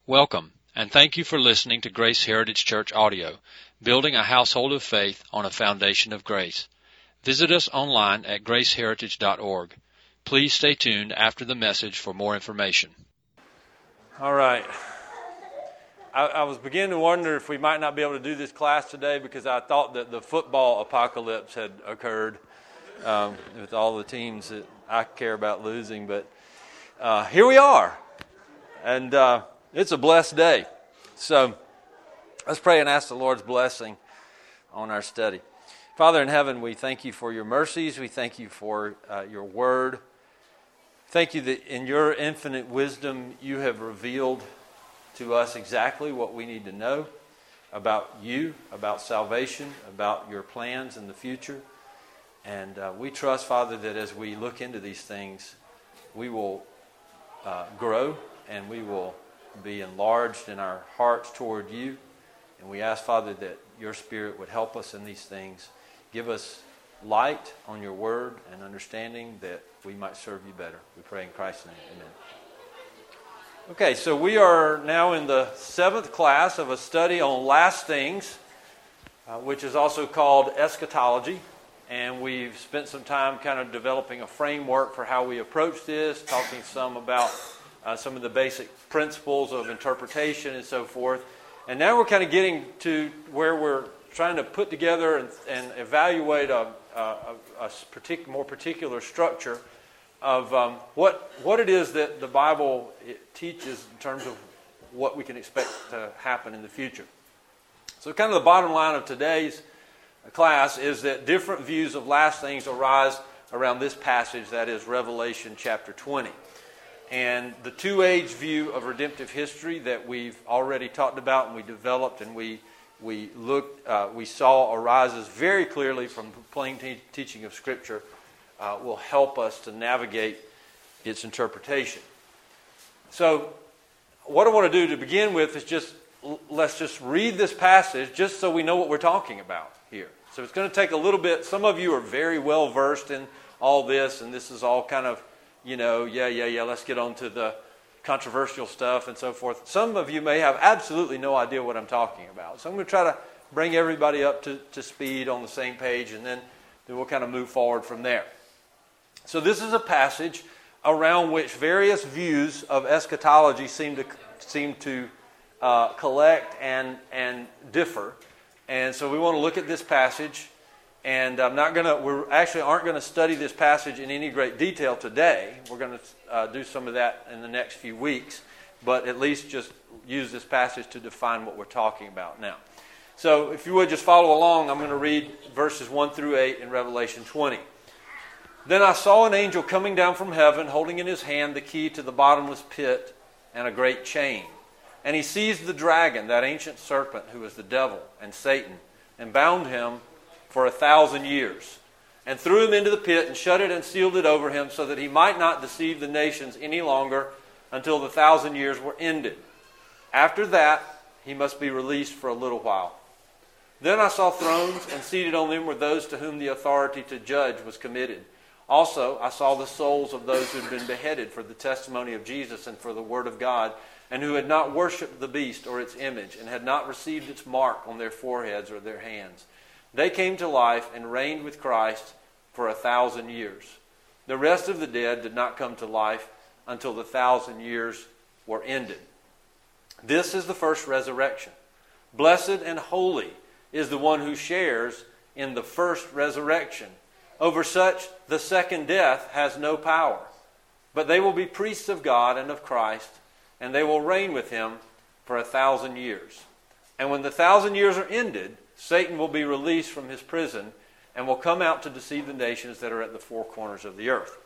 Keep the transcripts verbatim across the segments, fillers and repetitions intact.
Welcome, and thank you for listening to Grace Heritage Church Audio, building a household of faith on a foundation of grace. Visit us online at grace heritage dot org. Please stay tuned after the message for more information. All right. I, I was beginning to wonder if we might not be able to do this class today because I thought that the football apocalypse had occurred um, with all the teams that I care about losing. But uh, here we are, and uh, it's a blessed day. So let's pray and ask the Lord's blessing on our study. Father in heaven, we thank you for your mercies. We thank you for uh, your word. Thank you that in your infinite wisdom you have revealed to us exactly what we need to know about you, about salvation, about your plans in the future. And uh, we trust, Father, that as we look into these things, we will uh, grow and we will be enlarged in our hearts toward you. And we ask, Father, that your Spirit would help us in these things. Give us light on your word and understanding that we might serve you better. We pray in Christ's name. Amen. Okay, so we are now in the seventh class of a study on last things, uh, which is also called eschatology. And we've spent some time kind of developing a framework for how we approach this, talking some about uh, some of the basic principles of interpretation and so forth. And now we're kind of getting to where we're trying to put together and, and evaluate a, a, a partic- more particular structure of um, what what it is that the Bible it teaches in terms of what we can expect to happen in the future. So kind of the bottom line of today's class is that different views of last things arise around this passage, that is Revelation chapter twenty. And the two-age view of redemptive history that we've already talked about and we developed and we we looked, uh, we saw arises very clearly from the plain te- teaching of Scripture uh, will help us to navigate its interpretation. So what I want to do to begin with is just, let's just read this passage just so we know what we're talking about here. So it's going to take a little bit. Some of you are very well versed in all this, and this is all kind of, you know, yeah, yeah, yeah, let's get on to the controversial stuff and so forth. Some of you may have absolutely no idea what I'm talking about. So I'm going to try to bring everybody up to, to speed on the same page, and then, then we'll kind of move forward from there. So this is a passage around which various views of eschatology seem to seem to uh, collect and and differ. And so we want to look at this passage. And I'm not going to, we actually aren't going to study this passage in any great detail today. We're going to uh, do some of that in the next few weeks, but at least just use this passage to define what we're talking about now. So if you would just follow along, I'm going to read verses one through eight in Revelation twenty. Then I saw an angel coming down from heaven, holding in his hand the key to the bottomless pit and a great chain. And he seized the dragon, that ancient serpent who is the devil and Satan, and bound him for a thousand years, and threw him into the pit and shut it and sealed it over him so that he might not deceive the nations any longer until the thousand years were ended. After that, he must be released for a little while. Then I saw thrones, and seated on them were those to whom the authority to judge was committed. Also, I saw the souls of those who had been beheaded for the testimony of Jesus and for the word of God, and who had not worshipped the beast or its image, and had not received its mark on their foreheads or their hands. They came to life and reigned with Christ for a thousand years. The rest of the dead did not come to life until the thousand years were ended. This is the first resurrection. Blessed and holy is the one who shares in the first resurrection. Over such, the second death has no power. But they will be priests of God and of Christ, and they will reign with him for a thousand years. And when the thousand years are ended, Satan will be released from his prison and will come out to deceive the nations that are at the four corners of the earth.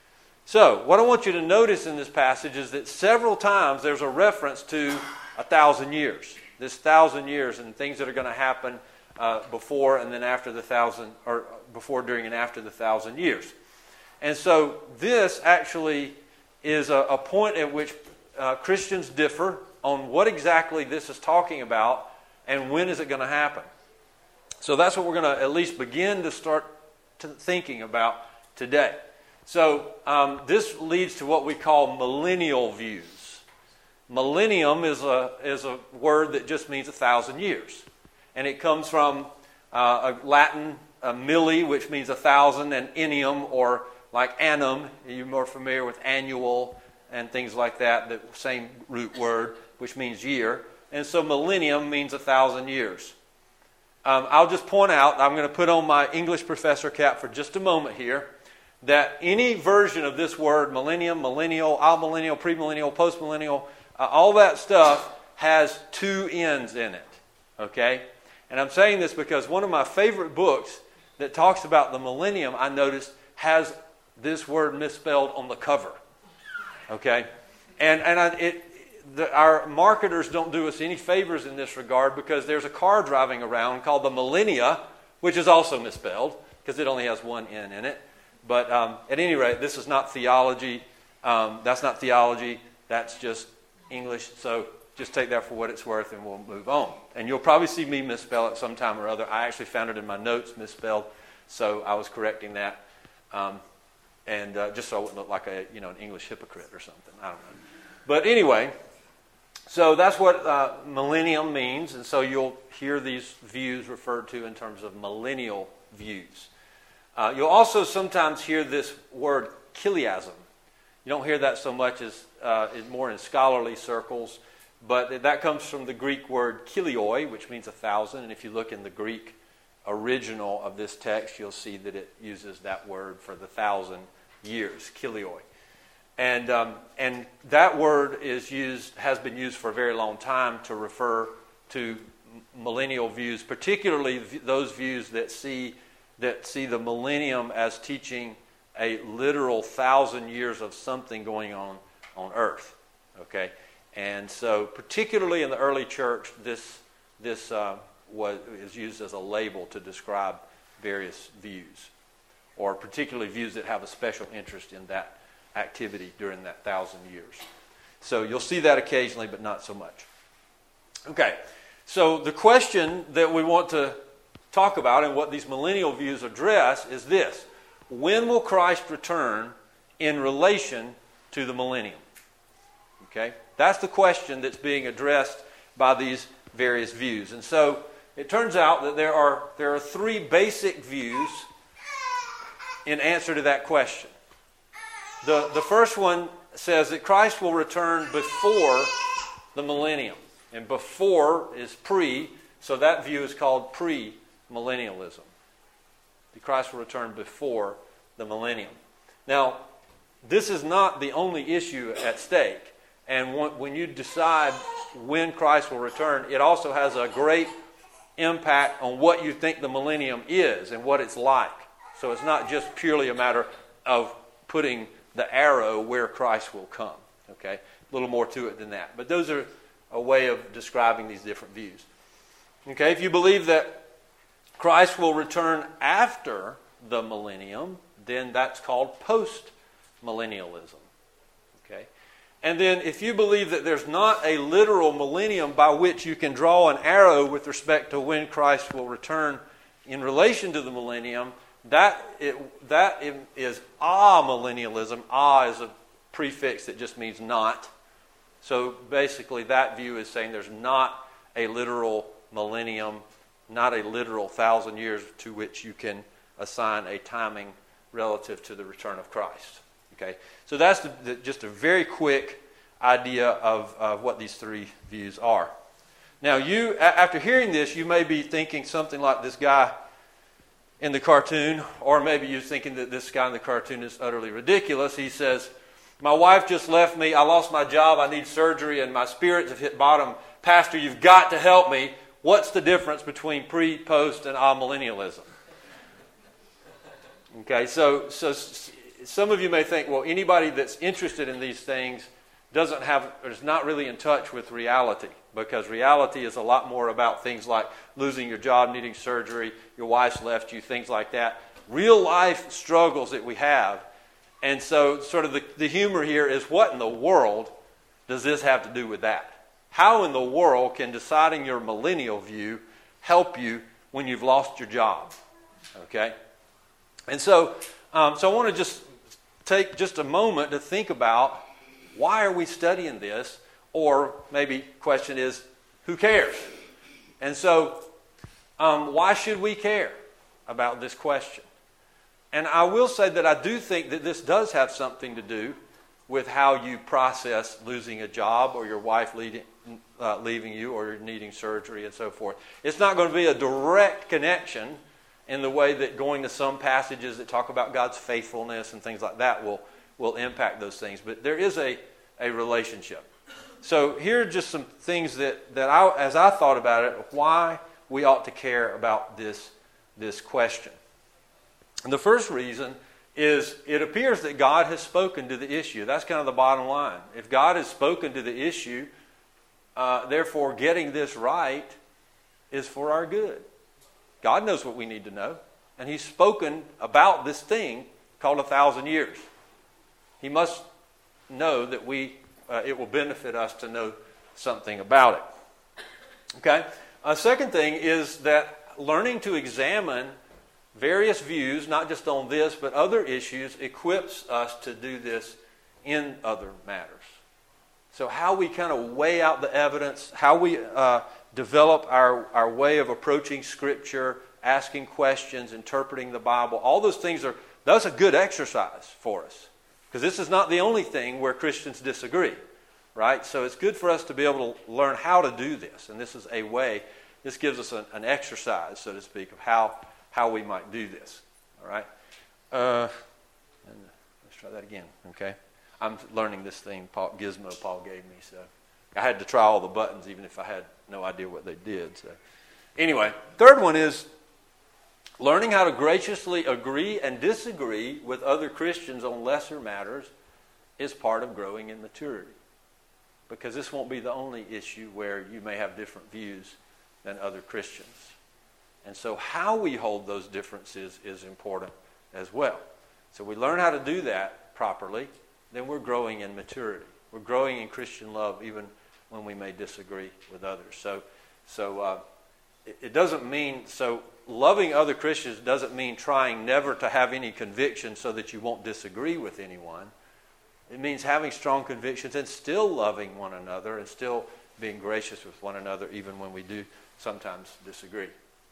So, what I want you to notice in this passage is that several times there's a reference to a thousand years. This thousand years and things that are going to happen uh, before and then after the thousand, or before, during, and after the thousand years. And so this actually is a, a point at which uh, Christians differ on what exactly this is talking about and when is it going to happen. So that's what we're going to at least begin to start to thinking about today. So um, this leads to what we call millennial views. Millennium is a, is a word that just means a thousand years. And it comes from uh, a Latin a milli, which means a thousand, and ennium, or like annum. You're more familiar with annual and things like that, the same root word, which means year. And so millennium means a thousand years. Um, I'll just point out, I'm going to put on my English professor cap for just a moment here, that any version of this word, millennium, millennial, amillennial, premillennial, postmillennial, uh, all that stuff has two N's in it. Okay? And I'm saying this because one of my favorite books that talks about the millennium, I noticed, has this word misspelled on the cover. Okay? And and I, it, the, our marketers don't do us any favors in this regard, because there's a car driving around called the Millennia, which is also misspelled because it only has one N in it. But um, at any rate, this is not theology. Um, that's not theology. That's just English. So just take that for what it's worth, and we'll move on. And you'll probably see me misspell it sometime or other. I actually found it in my notes misspelled, so I was correcting that, um, and uh, just so I wouldn't look like a you know an English hypocrite or something. I don't know. But anyway, so that's what uh, millennium means, and so you'll hear these views referred to in terms of millennial views. Uh, you'll also sometimes hear this word chiliasm. You don't hear that so much as uh, more in scholarly circles. But that comes from the Greek word kilioi, which means a thousand. And if you look in the Greek original of this text, you'll see that it uses that word for the thousand years, kilioi. And um, and that word is used has been used for a very long time to refer to millennial views, particularly those views that see that see the millennium as teaching a literal thousand years of something going on on earth. Okay. And so, particularly in the early church, this this uh, was is used as a label to describe various views, or particularly views that have a special interest in that activity during that thousand years. So you'll see that occasionally, but not so much. Okay, so the question that we want to talk about and what these millennial views address is this: when will Christ return in relation to the millennium? Okay. That's the question that's being addressed by these various views. And so it turns out that there are there are three basic views in answer to that question. The, the first one says that Christ will return before the millennium. And before is pre, so that view is called pre-millennialism. The Christ will return before the millennium. Now, this is not the only issue at stake. And when you decide when Christ will return, it also has a great impact on what you think the millennium is and what it's like. So it's not just purely a matter of putting the arrow where Christ will come. Okay, a little more to it than that. But those are a way of describing these different views. Okay, if you believe that Christ will return after the millennium, then that's called post-millennialism. Okay. And then if you believe that there's not a literal millennium by which you can draw an arrow with respect to when Christ will return in relation to the millennium, that it, that is amillennialism. Ah is a prefix that just means not. So basically that view is saying there's not a literal millennium, not a literal thousand years to which you can assign a timing relative to the return of Christ. Okay, so that's the, the, just a very quick idea of, of what these three views are. Now, you after hearing this, you may be thinking something like this guy in the cartoon, or maybe you're thinking that this guy in the cartoon is utterly ridiculous. He says, "My wife just left me. I lost my job. I need surgery, and my spirits have hit bottom. Pastor, you've got to help me. What's the difference between pre, post, and amillennialism?" Okay, so so. Some of you may think, well, anybody that's interested in these things doesn't have, or is not really in touch with reality, because reality is a lot more about things like losing your job, needing surgery, your wife's left you, things like that. Real life struggles that we have. And so sort of the, the humor here is, what in the world does this have to do with that? How in the world can deciding your millennial view help you when you've lost your job? Okay? And so, um, so I want to just take just a moment to think about, why are we studying this? Or maybe question is, who cares? And so, um, why should we care about this question? And I will say that I do think that this does have something to do with how you process losing a job or your wife leading, uh, leaving you or needing surgery and so forth. It's not going to be a direct connection in the way that going to some passages that talk about God's faithfulness and things like that will, will impact those things. But there is a, a relationship. So here are just some things that, that I, as I thought about it, why we ought to care about this, this question. And the first reason is it appears that God has spoken to the issue. That's kind of the bottom line. If God has spoken to the issue, uh, therefore getting this right is for our good. God knows what we need to know. And He's spoken about this thing called a thousand years. He must know that we uh, it will benefit us to know something about it. Okay? A second thing is that learning to examine various views, not just on this, but other issues, equips us to do this in other matters. So how we kind of weigh out the evidence, how we uh, develop our, our way of approaching Scripture, asking questions, interpreting the Bible, all those things are, that's a good exercise for us. Because this is not the only thing where Christians disagree, right? So it's good for us to be able to learn how to do this. And this is a way, this gives us an, an exercise, so to speak, of how how we might do this. All right? Uh, and let's try that again, okay? I'm learning this thing, Paul, Gizmo Paul gave me, so I had to try all the buttons even if I had no idea what they did. So anyway, third one is learning how to graciously agree and disagree with other Christians on lesser matters is part of growing in maturity. Because this won't be the only issue where you may have different views than other Christians. And so how we hold those differences is important as well. So we learn how to do that properly, then we're growing in maturity. We're growing in Christian love even when we may disagree with others. So so uh, it, it doesn't mean, so loving other Christians doesn't mean trying never to have any conviction so that you won't disagree with anyone. It means having strong convictions and still loving one another and still being gracious with one another even when we do sometimes disagree.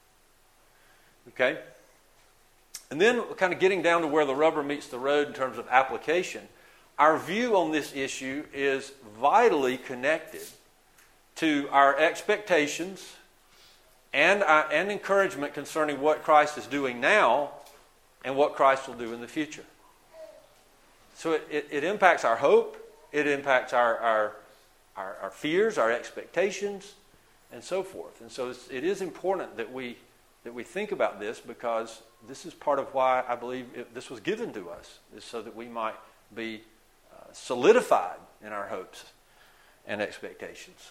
Okay? And then kind of getting down to where the rubber meets the road in terms of application, our view on this issue is vitally connected to our expectations and, our, and encouragement concerning what Christ is doing now and what Christ will do in the future. So it, it, it impacts our hope, it impacts our, our, our, our fears, our expectations, and so forth. And so it's, it is important that we that we think about this, because this is part of why I believe it, this was given to us, is so that we might be uh, solidified in our hopes and expectations.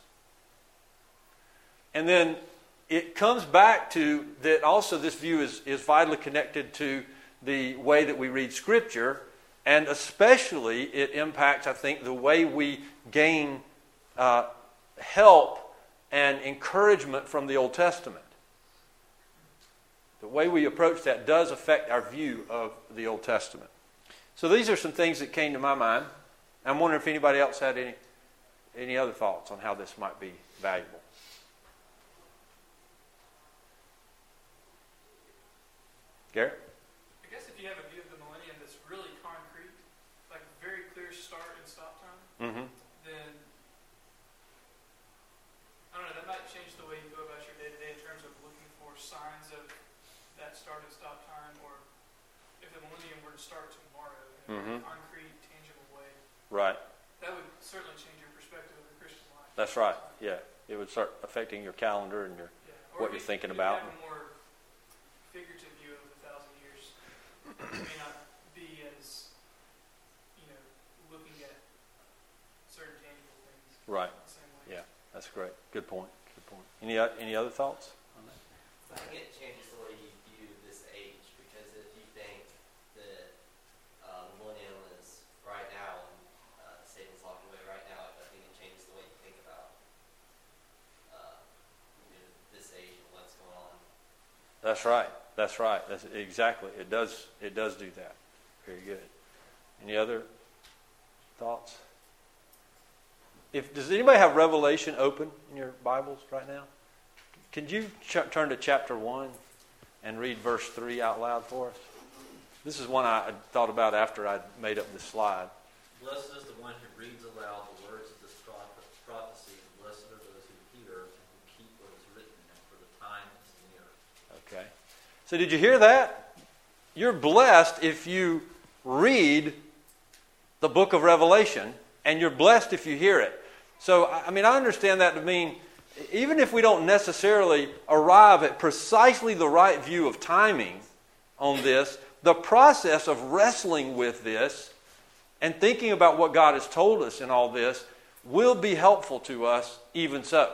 And then it comes back to that also this view is, is vitally connected to the way that we read Scripture, and especially it impacts, I think, the way we gain uh, help and encouragement from the Old Testament. The way we approach that does affect our view of the Old Testament. So these are some things that came to my mind. I'm wondering if anybody else had any any other thoughts on how this might be valuable. Garrett? I guess if you have a view of the millennium that's really concrete, like very clear start and stop time, Mm-hmm. then I don't know, that might change the way you go about your day-to-day in terms of looking for signs of that start and stop time, or if the millennium were to start tomorrow in Mm-hmm. a concrete, tangible way. Right. That would certainly change your perspective of the Christian life. That's right. Yeah. It would start affecting your calendar and your Yeah. Or what if you're you- thinking if you about. have a more figurative view of a thousand years, it may not be as, you know, looking at certain tangible things. Right. The same way. Yeah. That's great. Good point. Good point. Any o- any other thoughts on that? I think it changes the way you view this age, because if you think that uh, the millennium is right now and uh, Satan's locked away right now, I think it changes the way you think about uh, you know, this age and what's going on. That's right. That's right. That's exactly. It does. It does do that. Very good. Any other thoughts? if does anybody have Revelation open in your Bibles right now? Can you ch- turn to chapter one and read verse three out loud for us? This is one I thought about after I made up this slide. Blessed is the one who reads aloud the words of this prophecy, and blessed are those who hear and who keep what is written in it, for the time is near. Okay. So did you hear that? You're blessed if you read the book of Revelation, and you're blessed if you hear it. So, I mean, I understand that to mean, even if we don't necessarily arrive at precisely the right view of timing on this, the process of wrestling with this and thinking about what God has told us in all this will be helpful to us even so.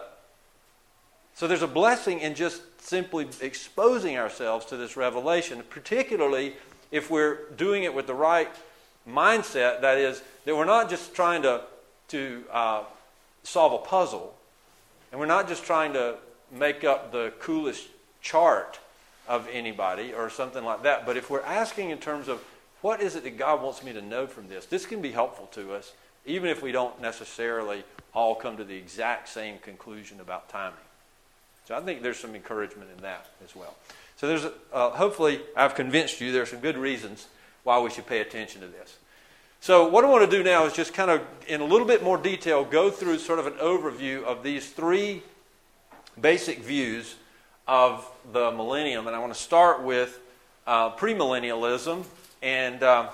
So there's a blessing in just simply exposing ourselves to this revelation, particularly if we're doing it with the right mindset. That is, that we're not just trying to, to uh, solve a puzzle, and we're not just trying to make up the coolest chart of anybody or something like that, but if we're asking in terms of what is it that God wants me to know from this, this can be helpful to us, even if we don't necessarily all come to the exact same conclusion about timing. So I think there's some encouragement in that as well. So there's, a, uh, hopefully I've convinced you there are some good reasons why we should pay attention to this. So what I want to do now is just kind of, in a little bit more detail, go through sort of an overview of these three basic views of the millennium. And I want to start with uh, premillennialism. And uh,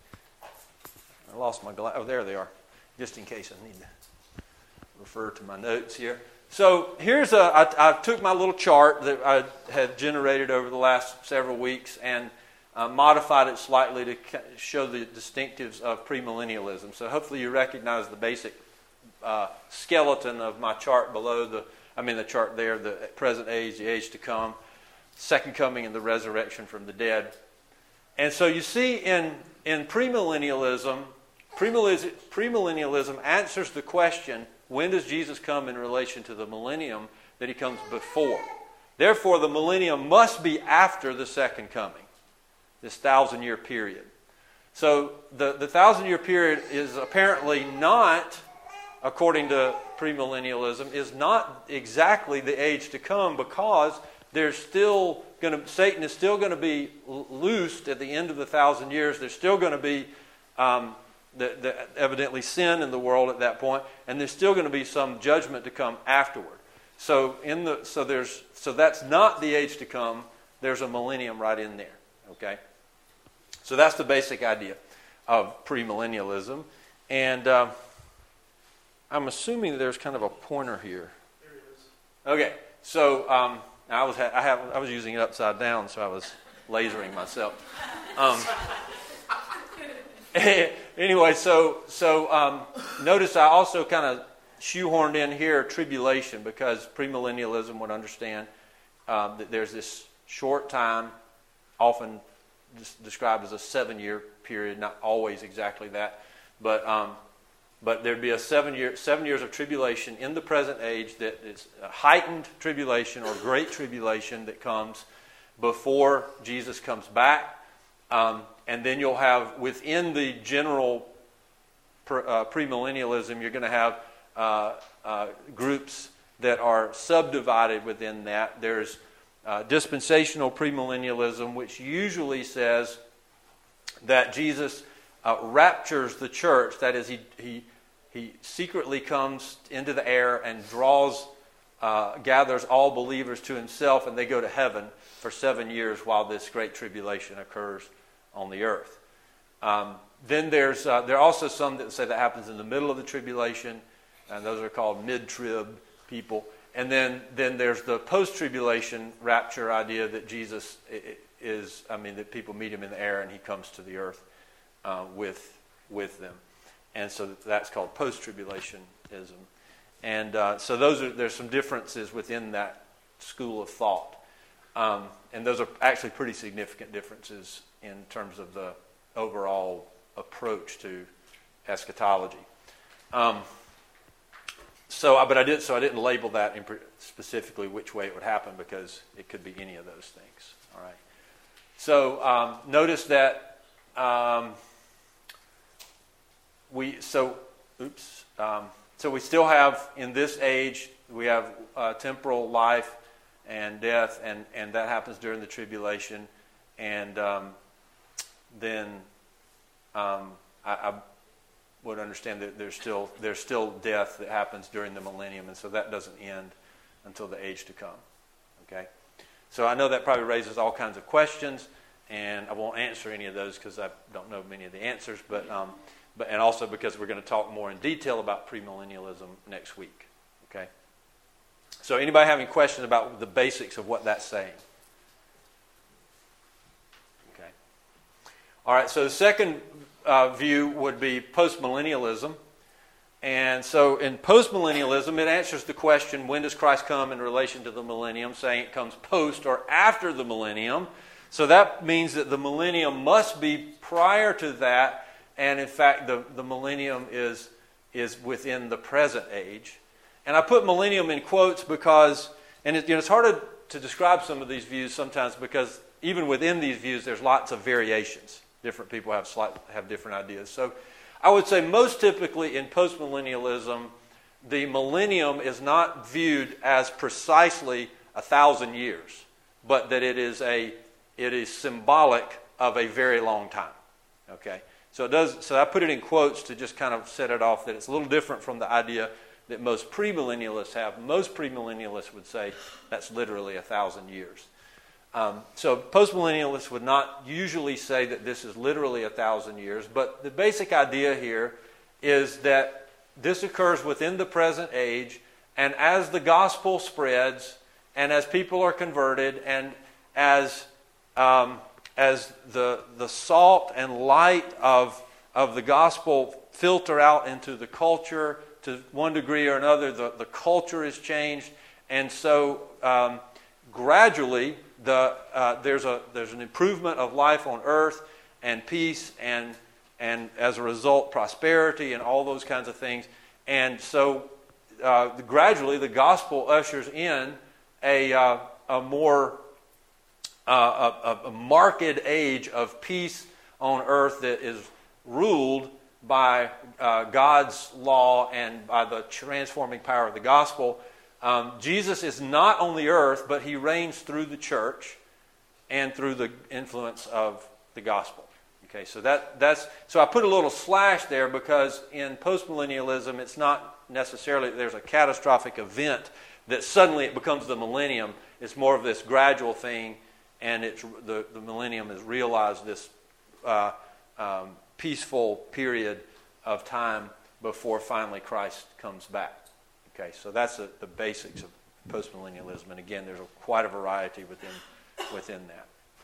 I lost my glass. Oh, there they are. Just in case I need to refer to my notes here. So here's a, I, I took my little chart that I had generated over the last several weeks and uh, modified it slightly to show the distinctives of premillennialism. So hopefully you recognize the basic uh, skeleton of my chart below the, I mean the chart there, the present age, the age to come, second coming and the resurrection from the dead. And so you see in, in premillennialism, premillennialism, premillennialism answers the question, when does Jesus come in relation to the millennium that he comes before? Therefore, the millennium must be after the second coming, this thousand-year period. So the, the thousand-year period is apparently not, according to premillennialism, is not exactly the age to come, because there's still going to, Satan is still going to be loosed at the end of the thousand years. There's still going to be um, the, the, evidently sin in the world at that point, and there's still going to be some judgment to come afterward. So in the so there's so that's not the age to come. There's a millennium right in there. Okay, so that's the basic idea of premillennialism, and um, I'm assuming there's kind of a pointer here. There it is. Okay, so um, I was I have I was using it upside down, so I was lasering myself. Um, Anyway, so so um, notice I also kind of shoehorned in here tribulation, because premillennialism would understand uh, that there's this short time, often described as a seven-year period, not always exactly that, but um, but there'd be a seven year seven years of tribulation in the present age that is a heightened tribulation or great tribulation that comes before Jesus comes back. Um, and then you'll have, within the general pre, uh, premillennialism, you're going to have uh, uh, groups that are subdivided within that. There's uh, dispensational premillennialism, which usually says that Jesus uh, raptures the church. That is, he he he secretly comes into the air and draws, uh, gathers all believers to himself, and they go to heaven for seven years while this great tribulation occurs on the earth. Um, then there's uh, there are also some that say that happens in the middle of the tribulation, and those are called mid-trib people. And then then there's the post-tribulation rapture idea that Jesus is, I mean, that people meet him in the air and he comes to the earth uh, with with them, and so that's called post-tribulationism. And uh, so those are there's some differences within that school of thought, um, and those are actually pretty significant differences in terms of the overall approach to eschatology. Um, so, but I did. So I didn't label that in specifically which way it would happen, because it could be any of those things. All right. So um, notice that um, we. So, oops. Um, so we still have, in this age, we have uh, temporal life and death, and, and that happens during the tribulation. And um, then um, I, I would understand that there's still there's still death that happens during the millennium, and so that doesn't end until the age to come. Okay, so I know that probably raises all kinds of questions, and I won't answer any of those because I don't know many of the answers. But um, but and also because we're going to talk more in detail about premillennialism next week. Okay. So anybody have any questions about the basics of what that's saying? Okay. All right. So the second uh, view would be postmillennialism. And so in postmillennialism, it answers the question, when does Christ come in relation to the millennium, saying it comes post or after the millennium. So that means that the millennium must be prior to that, and in fact the, the millennium is, is within the present age. And I put millennium in quotes because, and it, you know, it's hard to, to describe some of these views sometimes because even within these views there's lots of variations. Different people have slight, have different ideas. So I would say most typically in postmillennialism, the millennium is not viewed as precisely a thousand years, but that it is a it is symbolic of a very long time. Okay, so it does. So I put it in quotes to just kind of set it off that it's a little different from the idea that most premillennialists have. Most premillennialists would say that's literally a thousand years. Um, so postmillennialists would not usually say that this is literally a thousand years, but the basic idea here is that this occurs within the present age, and as the gospel spreads, and as people are converted, and as um, as the the salt and light of of the gospel filter out into the culture, to one degree or another, the, the culture is changed, and so um, gradually the uh, there's a there's an improvement of life on earth and peace and and as a result prosperity and all those kinds of things, and so uh, gradually the gospel ushers in a uh, a more uh, a, a marked age of peace on earth that is ruled by uh, God's law and by the transforming power of the gospel. Um, Jesus is not on the earth, but he reigns through the church and through the influence of the gospel. Okay, so that that's so I put a little slash there because in postmillennialism, it's not necessarily that there's a catastrophic event that suddenly it becomes the millennium. It's more of this gradual thing, and it's the the millennium has realized this uh, um, peaceful period of time before finally Christ comes back. Okay, so that's a, the basics of postmillennialism, and again, there's a, quite a variety within within that.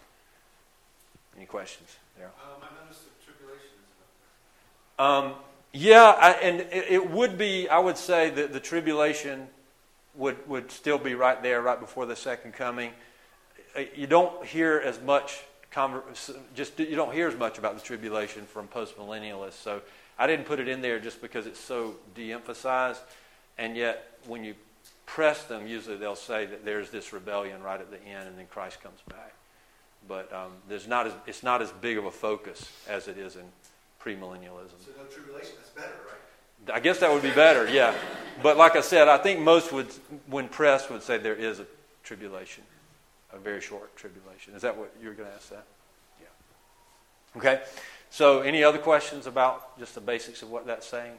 Any questions there? Um, I noticed the tribulation is up there. Um, yeah, I, and it, it would be. I would say that the tribulation would would still be right there, right before the second coming. You don't hear as much. Just you don't hear as much about the tribulation from postmillennialists. So I didn't put it in there just because it's so de-emphasized. And yet, when you press them, usually they'll say that there's this rebellion right at the end, and then Christ comes back. But um, there's not as it's not as big of a focus as it is in premillennialism. So no tribulation, that's better, right? I guess that would be better, yeah. But like I said, I think most would, when pressed, would say there is a tribulation, a very short tribulation. Is that what you were going to ask that? Yeah. Okay. So, any other questions about just the basics of what that's saying?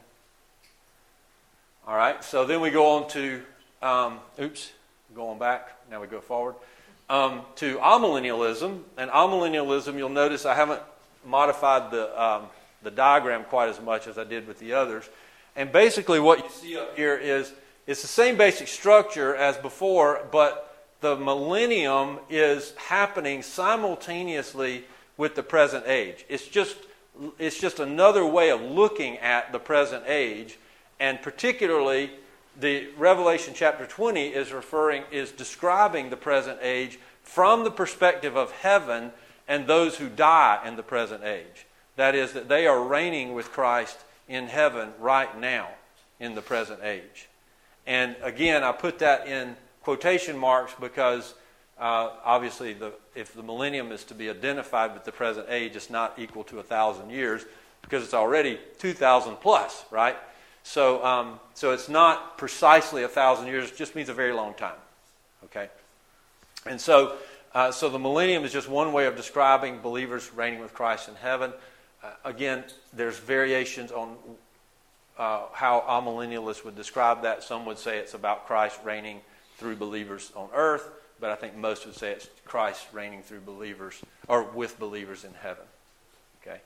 All right, so then we go on to, um, oops, going back, now we go forward, um, to amillennialism. And amillennialism, you'll notice I haven't modified the um, the diagram quite as much as I did with the others. And basically what you see up here is it's the same basic structure as before, but the millennium is happening simultaneously with the present age. It's just it's just another way of looking at the present age. And particularly, the Revelation chapter twenty is referring, is describing the present age from the perspective of heaven and those who die in the present age. That is, that they are reigning with Christ in heaven right now in the present age. And again, I put that in quotation marks because uh, obviously, the, if the millennium is to be identified with the present age, it's not equal to a thousand years because it's already two thousand plus, right? So, um, so it's not precisely a thousand years. It just means a very long time. Okay, and so, uh, so the millennium is just one way of describing believers reigning with Christ in heaven. Uh, again, there's variations on uh, how amillennialists would describe that. Some would say it's about Christ reigning through believers on earth, but I think most would say it's Christ reigning through believers or with believers in heaven. Okay.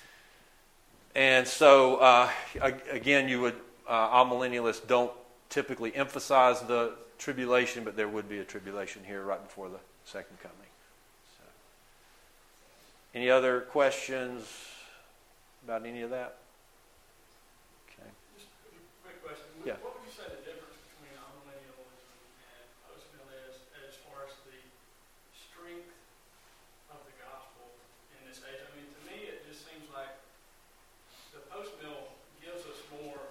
And so, uh, again, you would uh, amillennialists don't typically emphasize the tribulation, but there would be a tribulation here right before the second coming. So, any other questions about any of that? Okay. Just a quick question. Yeah. What would you say the difference between amillennialism and postmillennialism is as far as the strength of the gospel in this age? I mean, to me, it just seems like the post-mill gives us more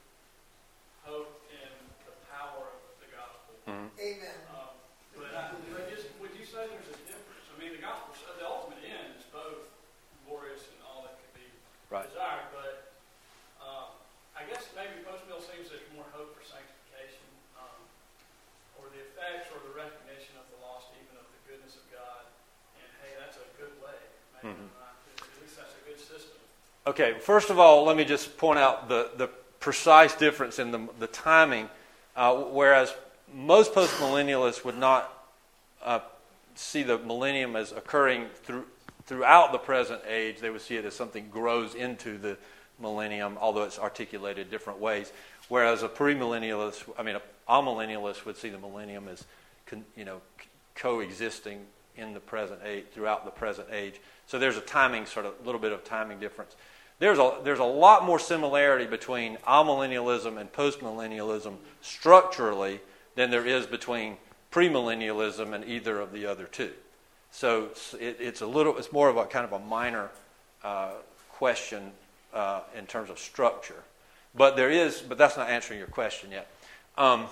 hope in the power of the gospel. Mm-hmm. Amen. Um, but, but just, would you say there's a difference? I mean, the gospel, the ultimate end is both glorious and all that could be Right. desired, but um, I guess maybe post-mill seems there's more hope for sanctification, um, or the effects or the recognition of the lost, even of the goodness of God, and hey, that's a good way. Maybe Mm-hmm. not, at least that's a good system. Okay, first of all, let me just point out the, the precise difference in the, the timing. Uh, whereas most postmillennialists would not uh, see the millennium as occurring through, throughout the present age. They would see it as something grows into the millennium, although it's articulated different ways. Whereas a premillennialist, I mean, a amillennialist would see the millennium as, con, you know, coexisting in the present age, throughout the present age. So there's a timing, sort of, little bit of timing difference. There's a, there's a lot more similarity between amillennialism and postmillennialism structurally than there is between premillennialism and either of the other two. So it, it's a little, it's more of a kind of a minor uh, question uh, in terms of structure. But there is, but that's not answering your question yet. Um,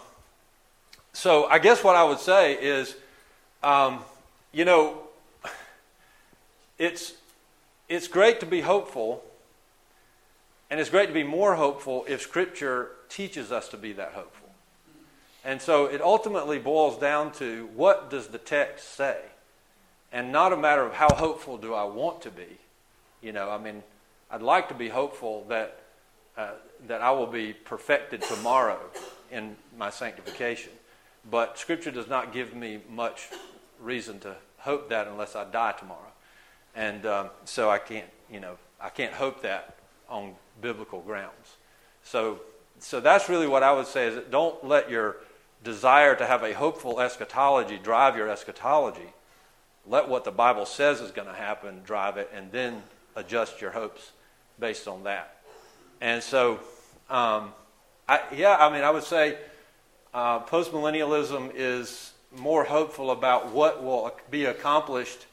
so I guess what I would say is, um, you know, it's it's great to be hopeful. And it's great to be more hopeful if Scripture teaches us to be that hopeful. And so it ultimately boils down to, what does the text say? And not a matter of how hopeful do I want to be. You know, I mean, I'd like to be hopeful that uh, that I will be perfected tomorrow in my sanctification. But Scripture does not give me much reason to hope that unless I die tomorrow. And um, so I can't, you know, I can't hope that on biblical grounds. So so that's really what I would say, is that don't let your desire to have a hopeful eschatology drive your eschatology. Let what the Bible says is going to happen drive it, and then adjust your hopes based on that. And so, um, I, yeah, I mean, I would say uh, postmillennialism is more hopeful about what will be accomplished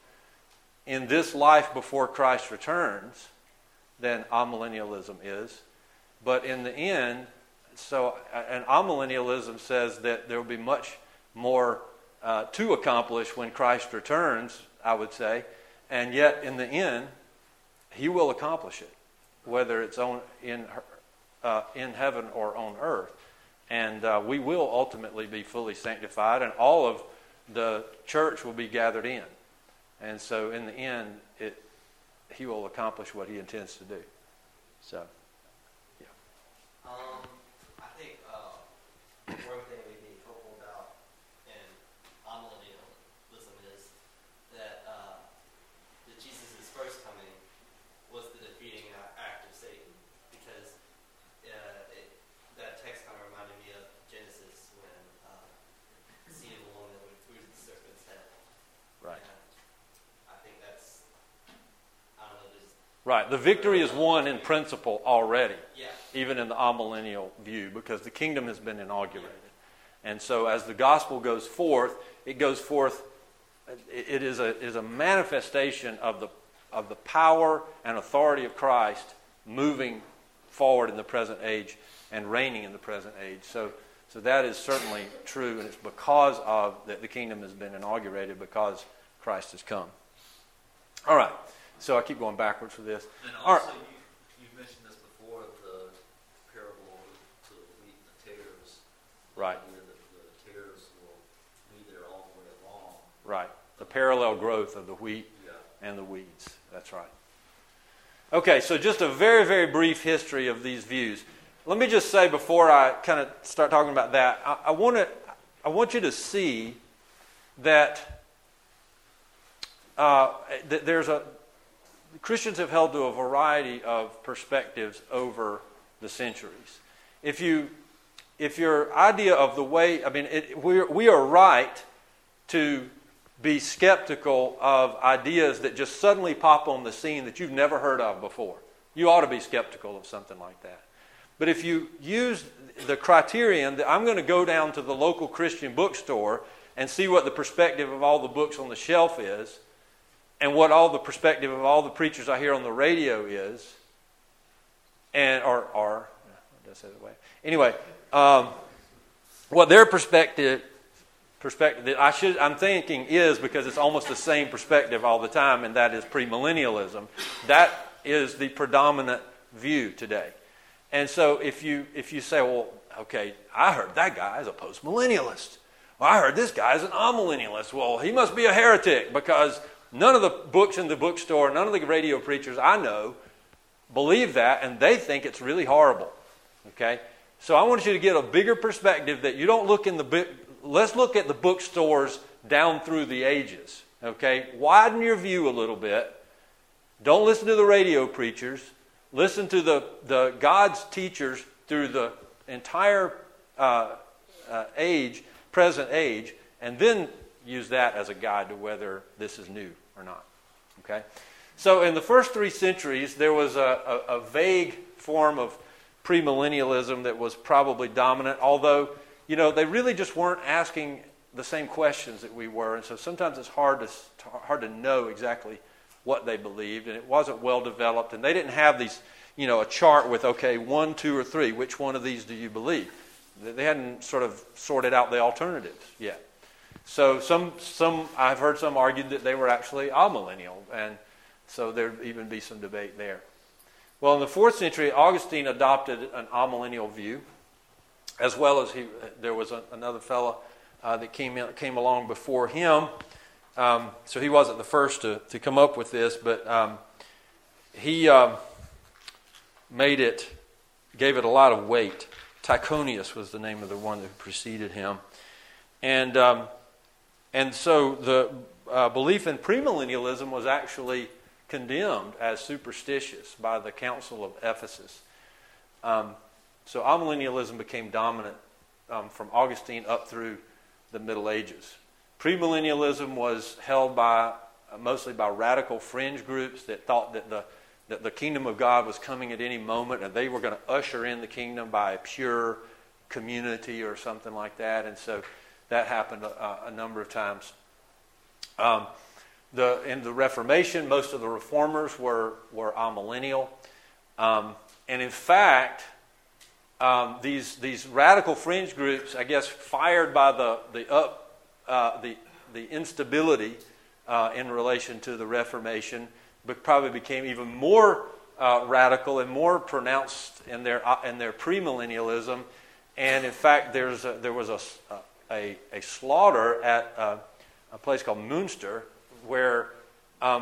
in this life before Christ returns than amillennialism is. But in the end, so and amillennialism says that there will be much more uh, to accomplish when Christ returns, I would say, and yet in the end, He will accomplish it, whether it's on in uh, in heaven or on earth, and uh, we will ultimately be fully sanctified, and all of the church will be gathered in, and so in the end, it. He will accomplish what He intends to do. So, yeah. Um, I think uh, one thing we need to hopeful about in amillennialism is that uh, that Jesus' first coming was the defeating act of Satan, because uh, it, that text kind of reminded me of Genesis when uh, the seed of the woman would bruise the serpent's head. Right. And I think that's, I don't know, there's Right. The victory is won in principle already, yeah. even in the amillennial view, because the kingdom has been inaugurated. And so as the gospel goes forth, it goes forth, it is a, is a manifestation of the, of the power and authority of Christ moving forward in the present age and reigning in the present age. So, so that is certainly true, and it's because of that the kingdom has been inaugurated, because Christ has come. All right. So I keep going backwards for this. And All also, right. you, you've mentioned this before, the parable of the Right. idea that the tares will be there all the way along. Right. The parallel growth of the wheat Yeah. and the weeds. That's right. Okay, so just a very, very brief history of these views. Let me just say before I kind of start talking about that, I, I want to, I want you to see that uh, th- there's a Christians have held to a variety of perspectives over the centuries. If you, if your idea of the way, I mean, it, we we are right to be skeptical of ideas that just suddenly pop on the scene that you've never heard of before. You ought to be skeptical of something like that. But if you use the criterion that I'm going to go down to the local Christian bookstore and see what the perspective of all the books on the shelf is, and what all the perspective of all the preachers I hear on the radio is, and or are, did I say that way? Anyway, um, what their perspective perspective that I should I'm thinking is, because it's almost the same perspective all the time, and that is premillennialism. That is the predominant view today. And so if you if you say, well, okay, I heard that guy is a postmillennialist. Well, I heard this guy is an amillennialist. Well, he must be a heretic, because none of the books in the bookstore, none of the radio preachers I know believe that, and they think it's really horrible. Okay? So I want you to get a bigger perspective that you don't look in the book. Let's look at the bookstores down through the ages. Okay? Widen your view a little bit. Don't listen to the radio preachers. Listen to the, the God's teachers through the entire uh, uh, age, present age, and then use that as a guide to whether this is new or not. Okay? So in the first three centuries, there was a, a, a vague form of premillennialism that was probably dominant, although, you know, they really just weren't asking the same questions that we were, and so sometimes it's hard to hard to know exactly what they believed, and it wasn't well developed, and they didn't have these, you know, a chart with, okay, one, two, or three, which one of these do you believe? They hadn't sort of sorted out the alternatives yet. So some, some I've heard some argued that they were actually amillennial, and so there'd even be some debate there. Well, in the fourth century, Augustine adopted an amillennial view, as well as he, there was a, another fellow uh, that came in, came along before him. Um, so he wasn't the first to, to come up with this, but um, he um, made it, gave it a lot of weight. Tychonius was the name of the one that preceded him. And um, and so the uh, belief in premillennialism was actually condemned as superstitious by the Council of Ephesus. Um, so amillennialism became dominant um, from Augustine up through the Middle Ages. Premillennialism was held by uh, mostly by radical fringe groups that thought that the that the kingdom of God was coming at any moment, and they were going to usher in the kingdom by a pure community or something like that. And so that happened a, a number of times. Um, the in the Reformation, most of the reformers were were amillennial, um, and in fact, um, these these radical fringe groups, I guess, fired by the the up. Uh, the the instability uh, in relation to the Reformation, but probably became even more uh, radical and more pronounced in their uh, in their premillennialism. And in fact, there's a, there was a, a a slaughter at uh, a place called Münster, where um,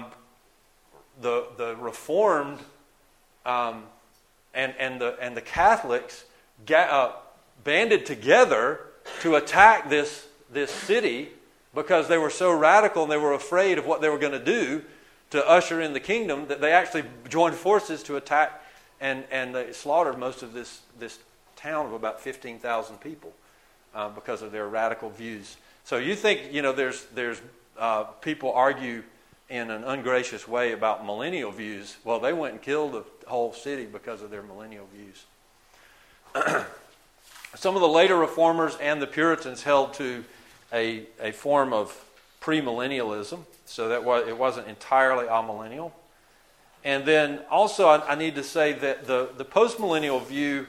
the the Reformed um, and and the and the Catholics ga- uh, banded together to attack this. this city, because they were so radical and they were afraid of what they were going to do to usher in the kingdom, that they actually joined forces to attack, and, and they slaughtered most of this, this town of about fifteen thousand people uh, because of their radical views. So you think, you know, there's, there's uh, people argue in an ungracious way about millennial views. Well, they went and killed the whole city because of their millennial views. Some of the later reformers and the Puritans held to a, a form of premillennialism, so that was, it wasn't entirely amillennial. And then also I, I need to say that the, the postmillennial view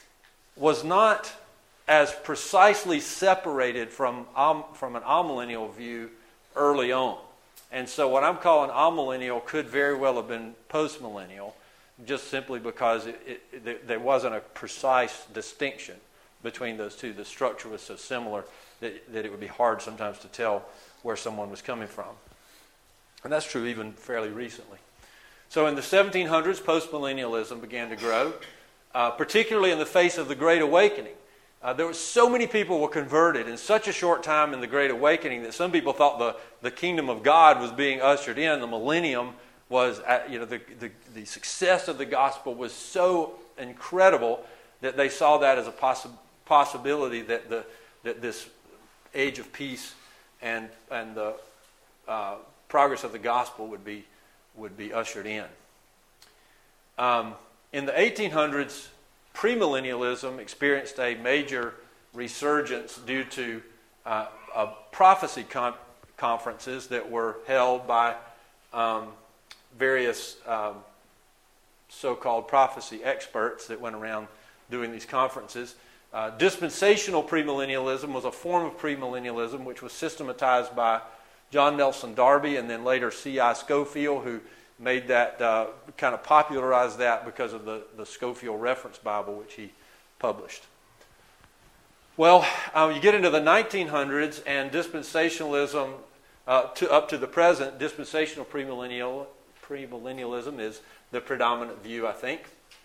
was not as precisely separated from, um, from an amillennial view early on. And so what I'm calling amillennial could very well have been postmillennial, just simply because it, it, it, there wasn't a precise distinction between those two. The structure was so similar that, that it would be hard sometimes to tell where someone was coming from. And that's true even fairly recently. So in the seventeen hundreds, postmillennialism began to grow, uh, particularly in the face of the Great Awakening. Uh, there were so many people were converted in such a short time in the Great Awakening that some people thought the, the kingdom of God was being ushered in. The millennium was, at, you know, the, the, the success of the gospel was so incredible that they saw that as a possi- possibility that the that this age of peace and and the uh, progress of the gospel would be would be ushered in. Um, in the eighteen hundreds, premillennialism experienced a major resurgence due to uh, uh, prophecy con- conferences that were held by um, various um, so-called prophecy experts that went around doing these conferences. Uh, dispensational premillennialism was a form of premillennialism which was systematized by John Nelson Darby and then later C I Scofield, who made that, uh, kind of popularized that because of the, the Scofield Reference Bible, which he published. Well, um, you get into the nineteen hundreds, and dispensationalism, uh, to, up to the present, dispensational premillennial, premillennialism is the predominant view, I think.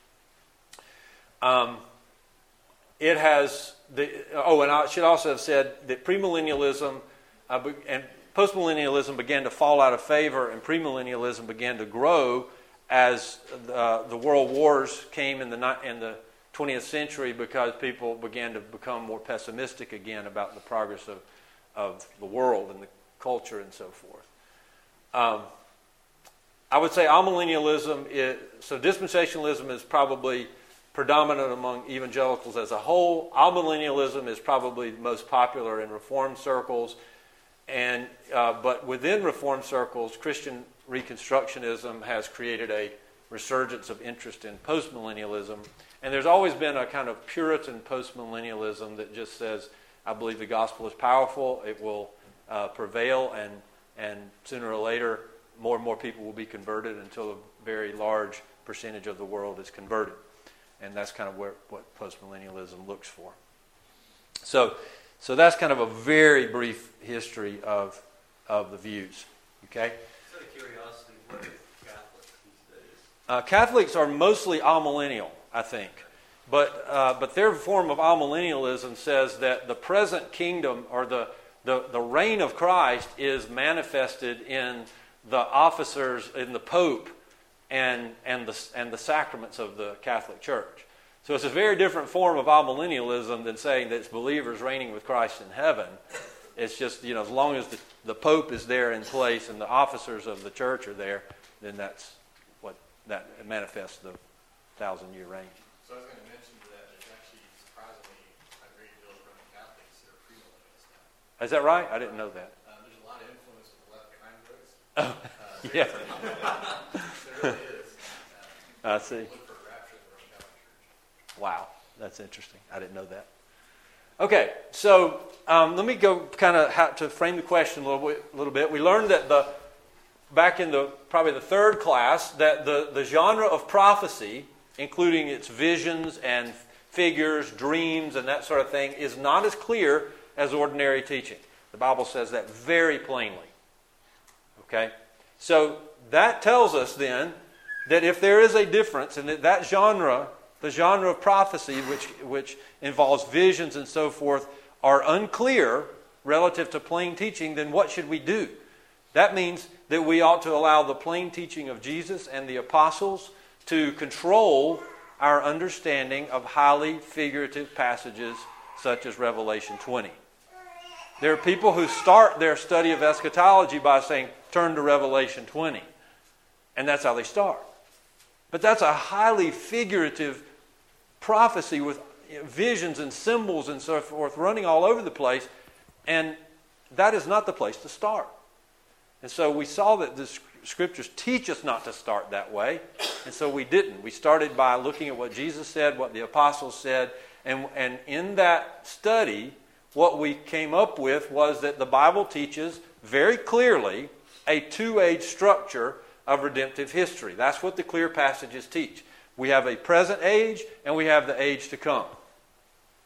Um, it has, the, oh, and I should also have said that premillennialism uh, and postmillennialism began to fall out of favor, and premillennialism began to grow as uh, the world wars came in the in the twentieth century, because people began to become more pessimistic again about the progress of, of the world and the culture and so forth. Um, I would say amillennialism is, so dispensationalism is probably predominant among evangelicals as a whole. Amillennialism is probably the most popular in Reformed circles. And uh, but within Reformed circles, Christian Reconstructionism has created a resurgence of interest in postmillennialism. And there's always been a kind of Puritan postmillennialism that just says, I believe the gospel is powerful, it will uh, prevail, and and sooner or later, more and more people will be converted until a very large percentage of the world is converted. And that's kind of where, what postmillennialism looks for. So, so that's kind of a very brief history of of the views. Okay? Just out of curiosity, what are Catholics these days? Uh, Catholics are mostly amillennial, I think. But uh, but their form of amillennialism says that the present kingdom, or the, the, the reign of Christ, is manifested in the officers, in the Pope, and and the and the sacraments of the Catholic Church. So it's a very different form of amillennialism than saying that it's believers reigning with Christ in heaven. It's just, you know, as long as the, the Pope is there in place and the officers of the church are there, then that's what that manifests the thousand-year reign. So I was going to mention to that, there's actually surprisingly a great deal of Roman Catholics that are premillennialists now. Is that right? I didn't know that. Um, there's a lot of influence with the left-behind books. Oh, Uh, yeah. there really is. Um, I see. Look for rapture of the Roman Catholic Church. Wow, that's interesting. I didn't know that. Okay, so um, let me go kind of how to frame the question a little bit. A little bit. We learned that the back in the probably the third class that the, the genre of prophecy, including its visions and figures, dreams, and that sort of thing, is not as clear as ordinary teaching. The Bible says that very plainly. Okay, so that tells us then that if there is a difference, and that that genre, the genre of prophecy, which which involves visions and so forth, are unclear relative to plain teaching, then what should we do? That means that we ought to allow the plain teaching of Jesus and the apostles to control our understanding of highly figurative passages such as Revelation twenty. There are people who start their study of eschatology by saying, turn to Revelation twenty. And that's how they start. But that's a highly figurative prophecy with visions and symbols and so forth running all over the place. And that is not the place to start. And so we saw that the Scriptures teach us not to start that way. And so we didn't. We started by looking at what Jesus said, what the apostles said. And, and in that study, what we came up with was that the Bible teaches very clearly a two-age structure of redemptive history. That's what the clear passages teach. We have a present age and we have the age to come.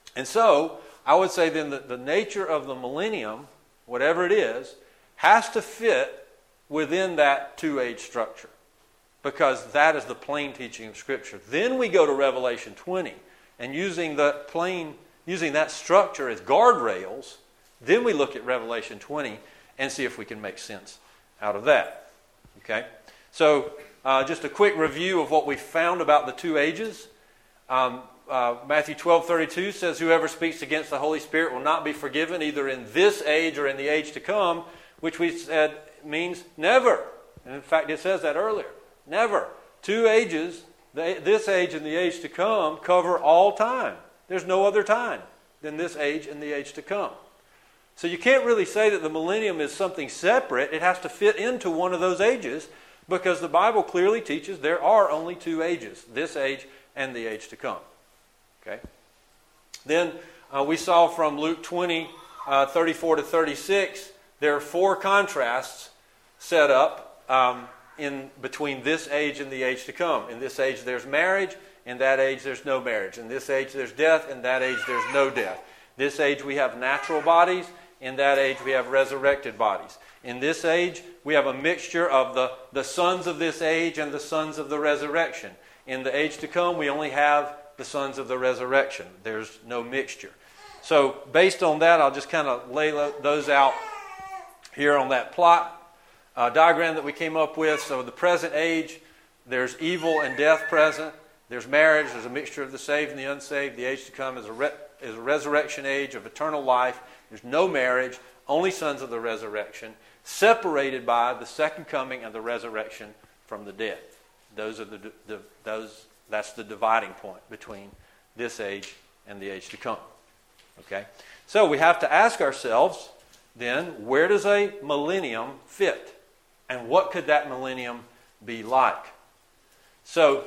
And so, I would say then that the nature of the millennium, whatever it is, has to fit within that two-age structure, because that is the plain teaching of Scripture. Then we go to Revelation twenty, and using the plain, using that structure as guardrails, then we look at Revelation twenty and see if we can make sense out of that. Okay? So, uh, just a quick review of what we found about the two ages. Um, uh, Matthew twelve thirty-two says, "Whoever speaks against the Holy Spirit will not be forgiven either in this age or in the age to come," which we said means never. And in fact, it says that earlier. Never. Two ages, the, this age and the age to come, cover all time. There's no other time than this age and the age to come. So you can't really say that the millennium is something separate. It has to fit into one of those ages, because the Bible clearly teaches there are only two ages, this age and the age to come. Okay. Then uh, we saw from Luke twenty, uh, thirty-four to thirty-six, there are four contrasts set up um, in between this age and the age to come. In this age there's marriage, in that age there's no marriage. In this age there's death, in that age there's no death. This age we have natural bodies, in that age we have resurrected bodies. In this age we have a mixture of the, the sons of this age and the sons of the resurrection. In the age to come we only have the sons of the resurrection. There's no mixture. So based on that, I'll just kind of lay those out here on that plot uh, diagram that we came up with. So the present age, there's evil and death present. There's marriage. There's a mixture of the saved and the unsaved. The age to come is a, re- is a resurrection age of eternal life. There's no marriage, only sons of the resurrection, separated by the second coming and the resurrection from the dead. Those are the, the those. That's the dividing point between this age and the age to come. Okay, so we have to ask ourselves then, where does a millennium fit, and what could that millennium be like? So,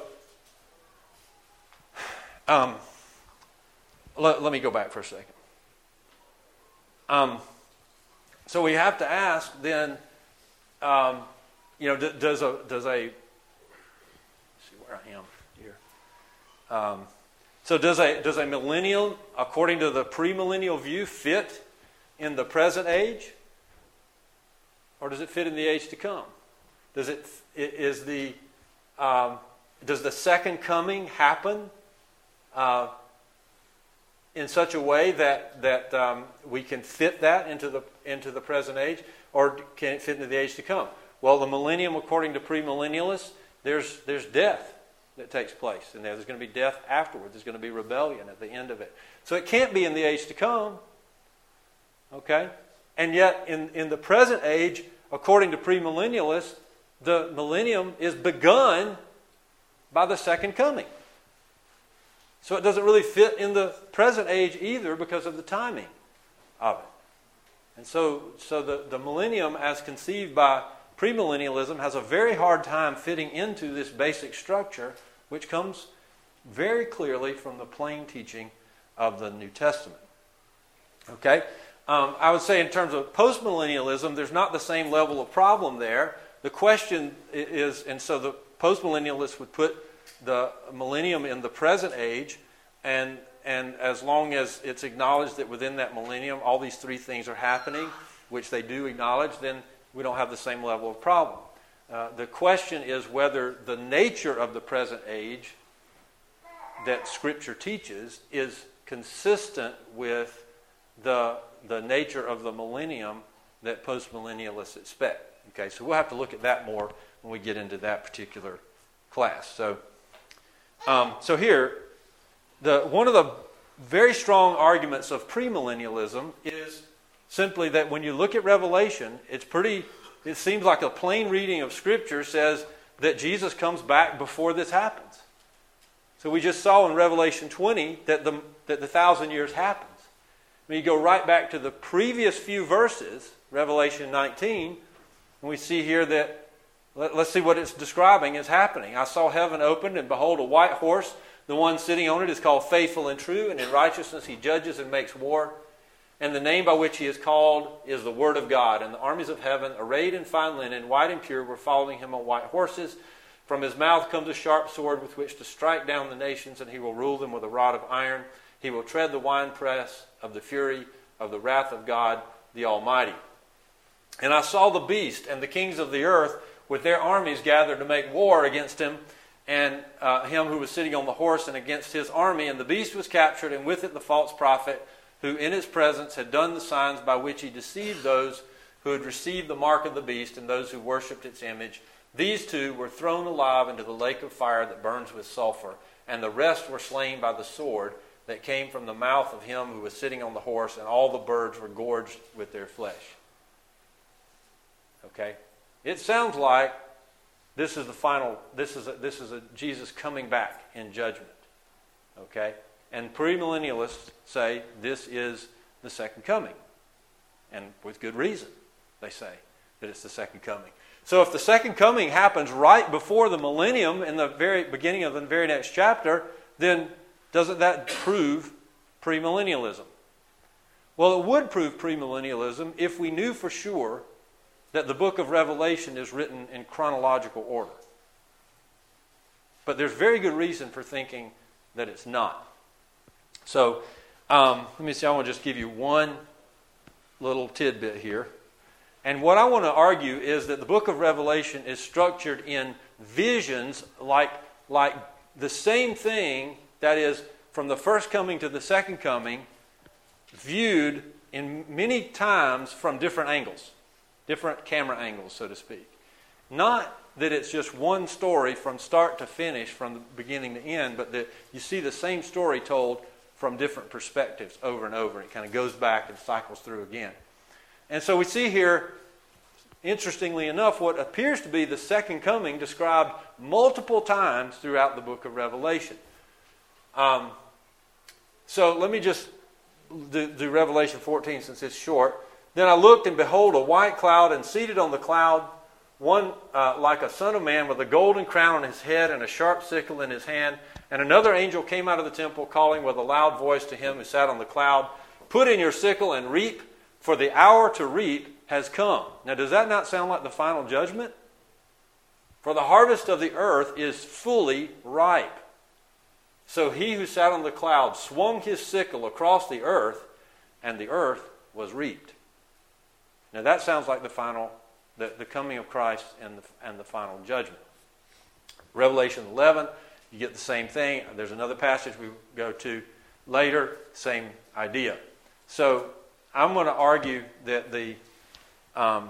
um, let, let me go back for a second. Um, so we have to ask then, um, you know, d- does a does a let's see where I am here. Um, so does a does a millennium, according to the premillennial view, fit in the present age, or does it fit in the age to come? Does it is the um, does the second coming happen uh, in such a way that that um, we can fit that into the into the present age, or can it fit into the age to come? Well, the millennium, according to premillennialists, there's there's death that takes place, and there's going to be death afterwards. There's going to be rebellion at the end of it. So it can't be in the age to come. Okay? And yet, in, in the present age, according to premillennialists, the millennium is begun by the second coming. So it doesn't really fit in the present age either because of the timing of it. And so, so the, the millennium, as conceived by premillennialism, has a very hard time fitting into this basic structure, which comes very clearly from the plain teaching of the New Testament. Okay? Um, I would say in terms of postmillennialism, there's not the same level of problem there. The question is, and so the postmillennialists would put the millennium in the present age, and and as long as it's acknowledged that within that millennium all these three things are happening, which they do acknowledge, then we don't have the same level of problem. Uh, the question is whether the nature of the present age that Scripture teaches is consistent with the the nature of the millennium that postmillennialists expect. Okay, so we'll have to look at that more when we get into that particular class. So, um, so here, the one of the very strong arguments of premillennialism is simply that when you look at Revelation, it's pretty. It seems like a plain reading of Scripture says that Jesus comes back before this happens. So we just saw in Revelation twenty that the that the thousand years happens. When you go right back to the previous few verses, Revelation nineteen, and we see here that, let, let's see what it's describing is happening. I saw heaven opened, and behold, a white horse. The one sitting on it is called Faithful and True, and in righteousness he judges and makes war. And the name by which he is called is the Word of God. And the armies of heaven, arrayed in fine linen, white and pure, were following him on white horses. From his mouth comes a sharp sword with which to strike down the nations, and he will rule them with a rod of iron. He will tread the winepress of the fury of the wrath of God the Almighty. And I saw the beast and the kings of the earth with their armies gathered to make war against him, and uh, him who was sitting on the horse, and against his army. And the beast was captured, and with it the false prophet, who in his presence had done the signs by which he deceived those who had received the mark of the beast and those who worshipped its image. These two were thrown alive into the lake of fire that burns with sulfur, and the rest were slain by the sword that came from the mouth of him who was sitting on the horse, and all the birds were gorged with their flesh. Okay? It sounds like this is the final, this is a, this is a Jesus coming back in judgment. Okay? And premillennialists say this is the second coming. And with good reason, they say that it's the second coming. So if the second coming happens right before the millennium in the very beginning of the very next chapter, then doesn't that prove premillennialism? Well, it would prove premillennialism if we knew for sure that the book of Revelation is written in chronological order. But there's very good reason for thinking that it's not. So, um, let me see, I want to just give you one little tidbit here. And what I want to argue is that the book of Revelation is structured in visions like, like the same thing, that is, from the first coming to the second coming, viewed in many times from different angles, different camera angles, so to speak. Not that it's just one story from start to finish, from the beginning to end, but that you see the same story told from different perspectives over and over. It kind of goes back and cycles through again. And so we see here, interestingly enough, what appears to be the second coming described multiple times throughout the book of Revelation. Um, so let me just do, do Revelation fourteen since it's short. Then I looked, and behold, a white cloud, and seated on the cloud, one uh, like a son of man, with a golden crown on his head and a sharp sickle in his hand. And another angel came out of the temple, calling with a loud voice to him who sat on the cloud, "Put in your sickle and reap, for the hour to reap has come." Now, does that not sound like the final judgment? For the harvest of the earth is fully ripe. So he who sat on the cloud swung his sickle across the earth, and the earth was reaped. Now that sounds like the final, the, the coming of Christ and the, and the final judgment. Revelation eleven, you get the same thing. There's another passage we go to later, same idea. So I'm going to argue that the um,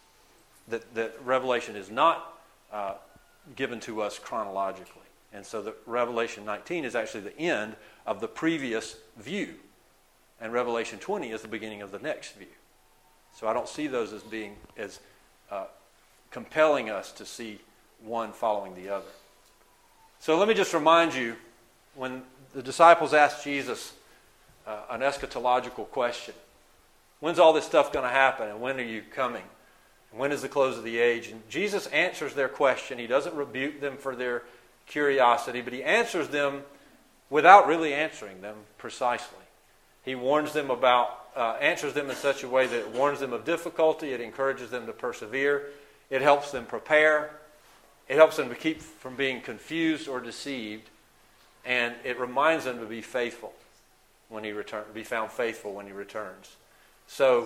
that, that Revelation is not uh, given to us chronologically. And so the Revelation nineteen is actually the end of the previous view. And Revelation twenty is the beginning of the next view. So I don't see those as being as uh, compelling us to see one following the other. So let me just remind you, when the disciples asked Jesus uh, an eschatological question, when's all this stuff going to happen, and when are you coming? And when is the close of the age? And Jesus answers their question. He doesn't rebuke them for their curiosity, but he answers them without really answering them precisely. He warns them about, uh, answers them in such a way that it warns them of difficulty, it encourages them to persevere, it helps them prepare, it helps them to keep from being confused or deceived, and it reminds them to be faithful when he returns, be found faithful when he returns. So,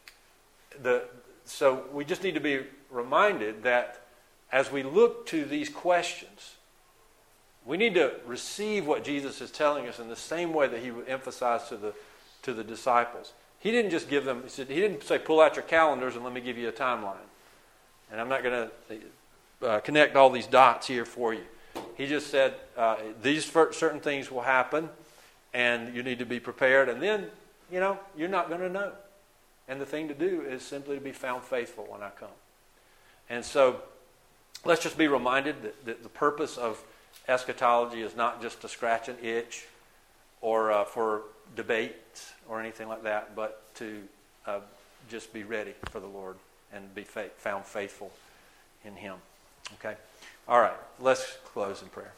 the so we just need to be reminded that as we look to these questions, we need to receive what Jesus is telling us in the same way that he would emphasize to the to the disciples. He didn't just give them, he said, he didn't say, pull out your calendars and let me give you a timeline. And I'm not going to uh, connect all these dots here for you. He just said, uh, these certain things will happen, and you need to be prepared. And then, you know, you're not going to know. And the thing to do is simply to be found faithful when I come. And so, let's just be reminded that, that the purpose of eschatology is not just to scratch an itch or uh, for debate or anything like that, but to uh, just be ready for the Lord and be fa- found faithful in Him. Okay? All right, let's close in prayer.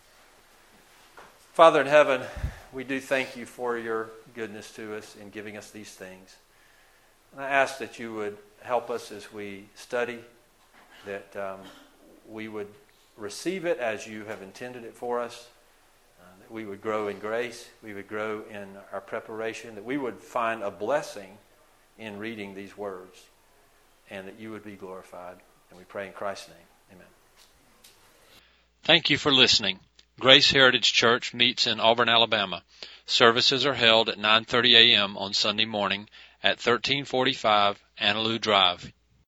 Father in heaven, we do thank you for your goodness to us in giving us these things. And I ask that you would help us as we study, that um, we would receive it as you have intended it for us, uh, that we would grow in grace, we would grow in our preparation, that we would find a blessing in reading these words, and that you would be glorified. And we pray in Christ's name. Amen. Thank you for listening. Grace Heritage Church meets in Auburn, Alabama. Services are held at nine thirty a.m. on Sunday morning at thirteen forty-five Annaloo Drive,